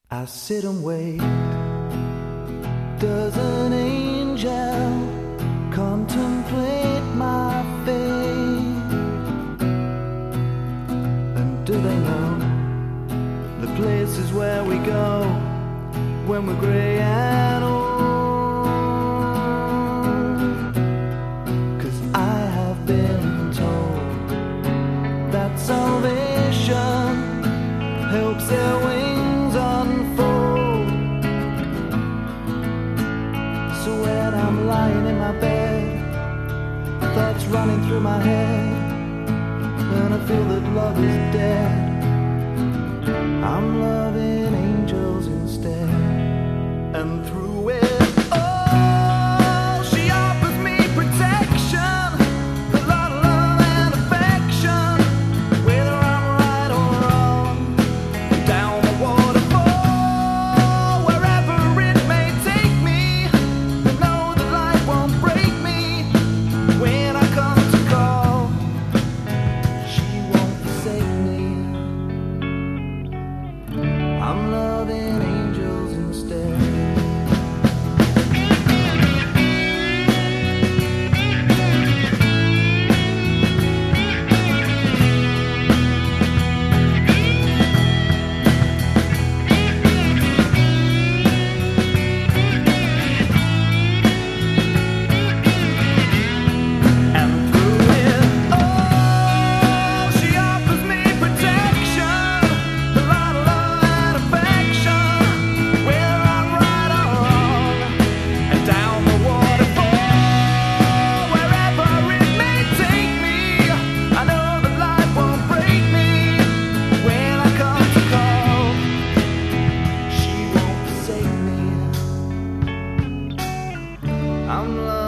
I sit and wait. Does an angel contemplate my fate? And do they know the places where we go when we're grey and old? 'Cause I have been told that salvation helps their wings unfold. So when I'm lying in my bed, thoughts running through my head, and I feel that love is dead, I'm loving angels instead. And through it all, she offers me protection, a lot of love and affection, whether I'm right or wrong. Down the waterfall, wherever it may take me, I know that life won't break me. When I come to call, she won't forsake me. I'm loving angels instead. And through it all, she offers me protection, a lot of love and affection, whether I'm right or wrong. And down the waterfall, wherever it may take me, I know that life won't break me. When I come to call, she won't forsake me. I'm